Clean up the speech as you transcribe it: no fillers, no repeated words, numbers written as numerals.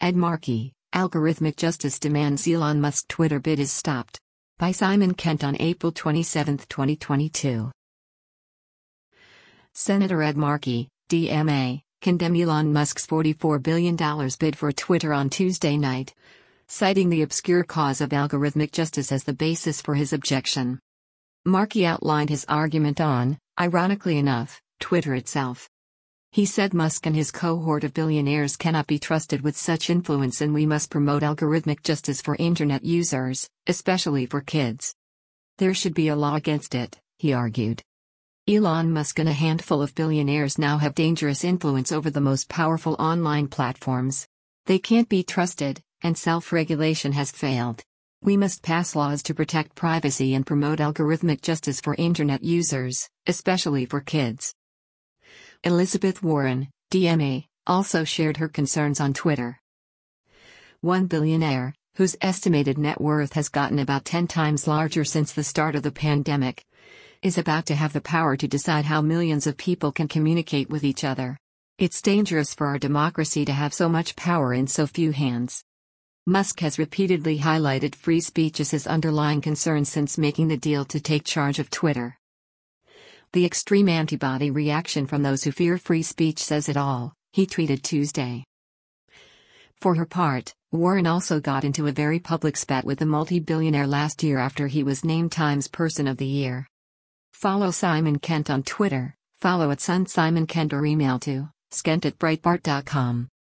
Ed Markey, algorithmic justice demands Elon Musk Twitter bid is stopped. By Simon Kent on April 27, 2022. Senator Ed Markey, DMA, condemned Elon Musk's $44 billion bid for Twitter on Tuesday night, citing the obscure cause of algorithmic justice as the basis for his objection. Markey outlined his argument on, ironically enough, Twitter itself. He said Musk and his cohort of billionaires cannot be trusted with such influence, and we must promote algorithmic justice for internet users, especially for kids. There should be a law against it, he argued. Elon Musk and a handful of billionaires now have dangerous influence over the most powerful online platforms. They can't be trusted, and self-regulation has failed. We must pass laws to protect privacy and promote algorithmic justice for internet users, especially for kids. Elizabeth Warren, DMA, also shared her concerns on Twitter. One billionaire, whose estimated net worth has gotten about 10 times larger since the start of the pandemic, is about to have the power to decide how millions of people can communicate with each other. It's dangerous for our democracy to have so much power in so few hands. Musk has repeatedly highlighted free speech as his underlying concern since making the deal to take charge of Twitter. The extreme antibody reaction from those who fear free speech says it all, he tweeted Tuesday. For her part, Warren also got into a very public spat with the multi-billionaire last year after he was named Times Person of the Year. Follow Simon Kent on Twitter, follow @SunSimonKent or email to skent@breitbart.com.